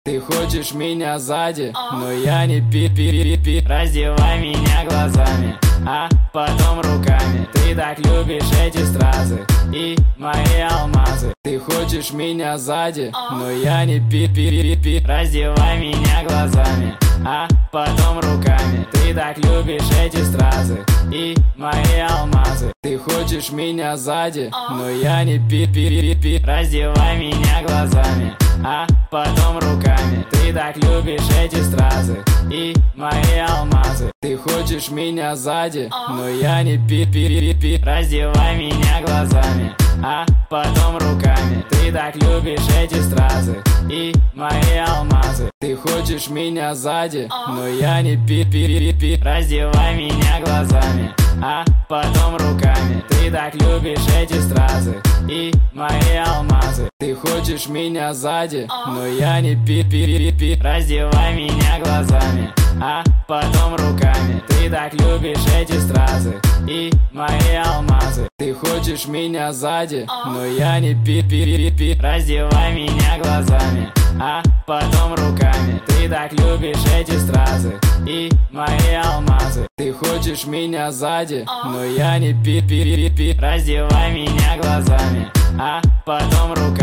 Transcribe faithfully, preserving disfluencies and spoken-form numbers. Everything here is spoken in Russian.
Ты хочешь меня сзади, но я не пи-пи-пи-пи. Раздевай меня глазами, а потом руками. Ты так любишь эти стразы и мои алмазы. Ты хочешь меня сзади, но я не пи-пи-пи-пи. Раздевай меня глазами, а потом руками. Ты так любишь эти стразы и мои алмазы. Ты хочешь меня сзади, но я не пи-пи-пи-пи. Раздевай меня глазами, а потом руками. Ты так любишь эти стразы и мои алмазы. Ты хочешь меня сзади, но я не пи-пи-пи-пи. Раздевай меня глазами, а потом руками. Ты так любишь эти стразы и мои алмазы. Ты хочешь меня сзади, но я не пи-пи-пи-пи. Раздевай меня глазами, а потом руками. Ты так любишь эти стразы и мои алмазы. Ты хочешь меня сзади, но я не пи-пи-пи-пи. Раздевай меня глазами, а потом руками. Ты так любишь эти стразы и мои алмазы. Ты хочешь меня сзади, но я не пи-пи-пи-пи. Раздевай меня глазами, а потом руками. Ты так любишь эти стразы и мои алмазы. Ты хочешь меня сзади, но я не пи-пи-пи-пи. Раздевай меня глазами, а потом руками.